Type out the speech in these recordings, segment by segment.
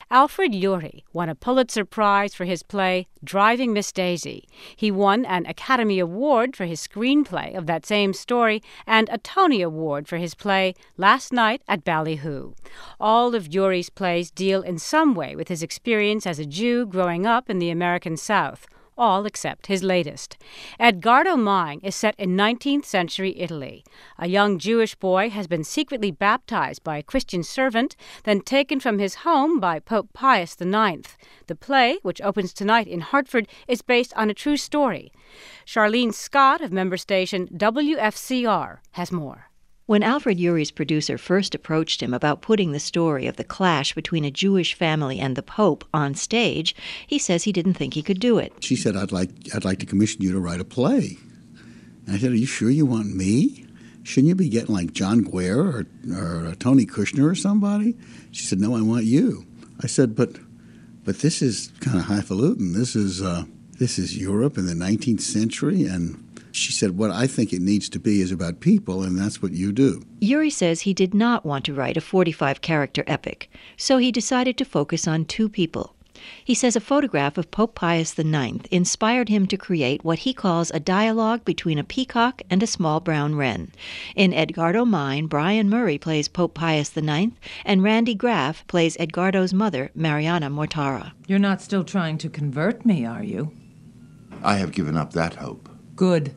Alfred Uhry won a Pulitzer Prize for his play Driving Miss Daisy. He won an Academy Award for his screenplay of that same story and a Tony Award for his play Last Night at Ballyhoo. All of Uhry's plays deal in some way with his experience as a Jew growing up in the American South. All except his latest. Edgardo Mine is set in 19th century Italy. A young Jewish boy has been secretly baptized by a Christian servant, then taken from his home by Pope Pius IX. The play, which opens tonight in Hartford, is based on a true story. Charlene Scott of member station WFCR has more. When Alfred Uhry's producer first approached him about putting the story of the clash between a Jewish family and the Pope on stage, he says he didn't think he could do it. She said, I'd like to commission you to write a play. And I said, are you sure you want me? Shouldn't you be getting like John Guare or Tony Kushner or somebody? She said, no, I want you. I said, but this is kind of highfalutin. This is Europe in the 19th century, and she said, what I think it needs to be is about people, and that's what you do. Uhry says he did not want to write a 45-character epic, so he decided to focus on two people. He says a photograph of Pope Pius IX inspired him to create what he calls a dialogue between a peacock and a small brown wren. In Edgardo Mine, Brian Murray plays Pope Pius IX, and Randy Graff plays Edgardo's mother, Mariana Mortara. You're not still trying to convert me, are you? I have given up that hope. Good.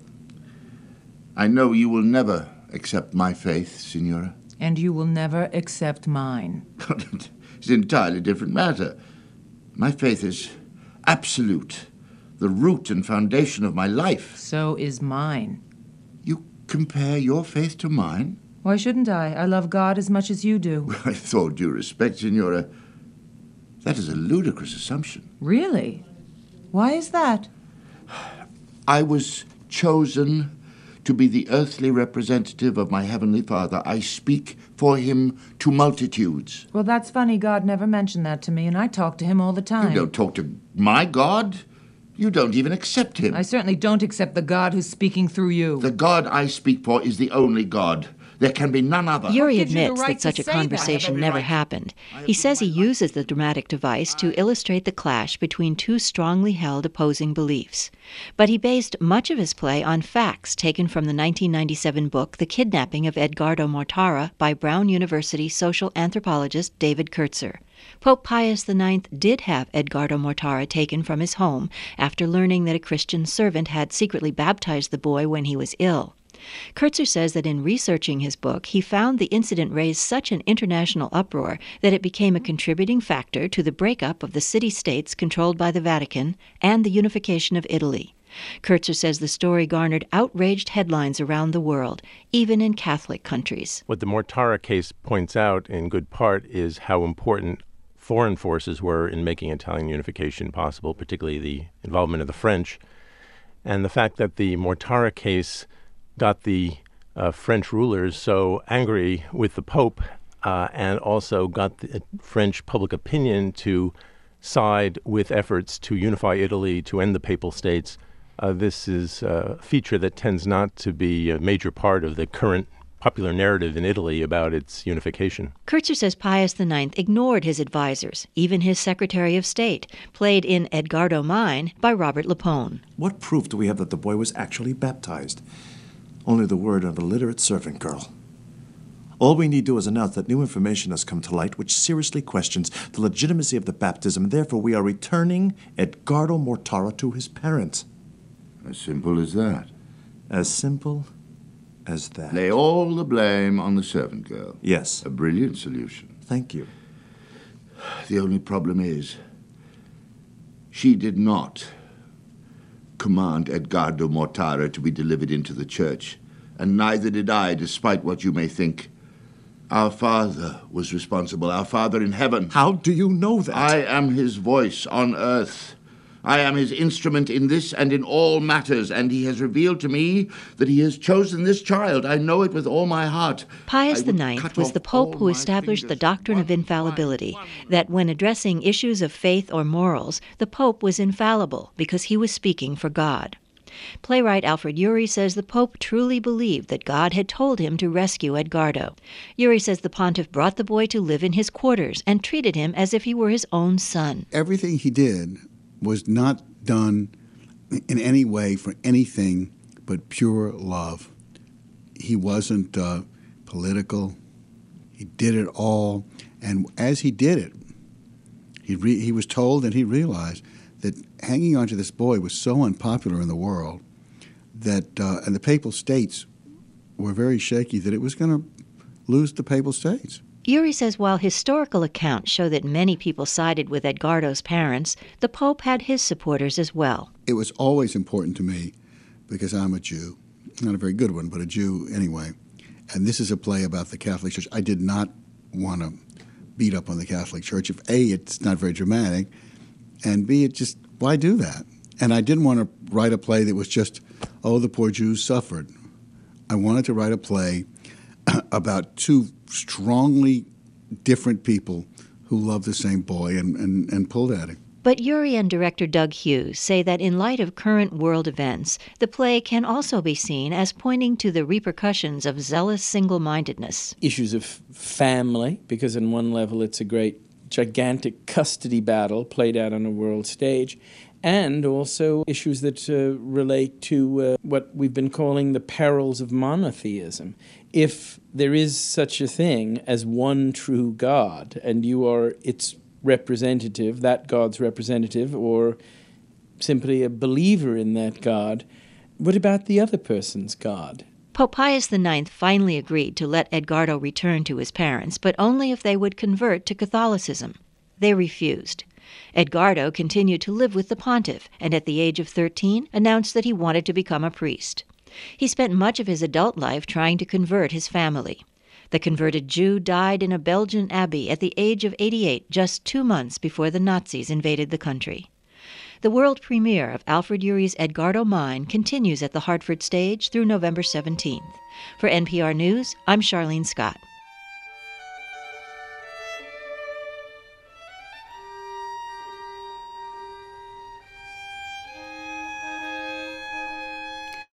I know you will never accept my faith, Signora. And you will never accept mine. It's an entirely different matter. My faith is absolute, the root and foundation of my life. So is mine. You compare your faith to mine? Why shouldn't I? I love God as much as you do. With all due respect, Signora, that is a ludicrous assumption. Really? Why is that? I was chosen to be the earthly representative of my Heavenly Father. I speak for him to multitudes. Well, that's funny. God never mentioned that to me, and I talk to him all the time. You don't talk to my God. You don't even accept him. I certainly don't accept the God who's speaking through you. The God I speak for is the only God. There can be none other. Uhry admits that such a conversation never happened. He says he uses the dramatic device to illustrate the clash between two strongly held opposing beliefs. But he based much of his play on facts taken from the 1997 book The Kidnapping of Edgardo Mortara by Brown University social anthropologist David Kurtzer. Pope Pius IX did have Edgardo Mortara taken from his home after learning that a Christian servant had secretly baptized the boy when he was ill. Kurtzer says that in researching his book, he found the incident raised such an international uproar that it became a contributing factor to the breakup of the city-states controlled by the Vatican and the unification of Italy. Kurtzer says the story garnered outraged headlines around the world, even in Catholic countries. What the Mortara case points out in good part is how important foreign forces were in making Italian unification possible, particularly the involvement of the French, and the fact that the Mortara case got the French rulers so angry with the Pope and also got the French public opinion to side with efforts to unify Italy, to end the Papal States. This is a feature that tends not to be a major part of the current popular narrative in Italy about its unification. Kurtzer says Pius IX ignored his advisors, even his Secretary of State, played in Edgardo Mine by Robert Lapone. What proof do we have that the boy was actually baptized? Only the word of a literate servant girl. All we need do is announce that new information has come to light which seriously questions the legitimacy of the baptism, and therefore we are returning Edgardo Mortara to his parents. As simple as that. As simple as that. Lay all the blame on the servant girl. Yes. A brilliant solution. Thank you. The only problem is, she did not command Edgardo Mortara to be delivered into the church, and neither did I, despite what you may think. Our Father was responsible, our Father in heaven. How do you know that? I am his voice on earth. I am his instrument in this and in all matters, and he has revealed to me that he has chosen this child. I know it with all my heart. Pius IX was the Pope who established the doctrine of infallibility, that when addressing issues of faith or morals, the Pope was infallible because he was speaking for God. Playwright Alfred Uhry says the Pope truly believed that God had told him to rescue Edgardo. Uhry says the pontiff brought the boy to live in his quarters and treated him as if he were his own son. Everything he did was not done in any way for anything but pure love. He wasn't political. He did it all. And as he did it, he was told and he realized that hanging on to this boy was so unpopular in the world that, and the Papal States were very shaky that it was going to lose the Papal States. Uhry says while historical accounts show that many people sided with Edgardo's parents, the Pope had his supporters as well. It was always important to me, because I'm a Jew, not a very good one, but a Jew anyway, and this is a play about the Catholic Church. I did not want to beat up on the Catholic Church. If A, it's not very dramatic, and B, it just, why do that? And I didn't want to write a play that was just, oh, the poor Jews suffered. I wanted to write a play about two strongly different people who loved the same boy and pulled at him. But Uhry and director Doug Hughes say that in light of current world events, the play can also be seen as pointing to the repercussions of zealous single-mindedness. Issues of family, because on one level it's a great gigantic custody battle played out on a world stage, and also issues that relate to what we've been calling the perils of monotheism. If there is such a thing as one true God, and you are its representative, that God's representative, or simply a believer in that God, what about the other person's God? Pope Pius IX finally agreed to let Edgardo return to his parents, but only if they would convert to Catholicism. They refused. Edgardo continued to live with the pontiff, and at the age of 13 announced that he wanted to become a priest. He spent much of his adult life trying to convert his family. The converted Jew died in a Belgian abbey at the age of 88, just 2 months before the Nazis invaded the country. The world premiere of Alfred Uhry's Edgardo Mine continues at the Hartford Stage through November 17th. For NPR News, I'm Charlene Scott.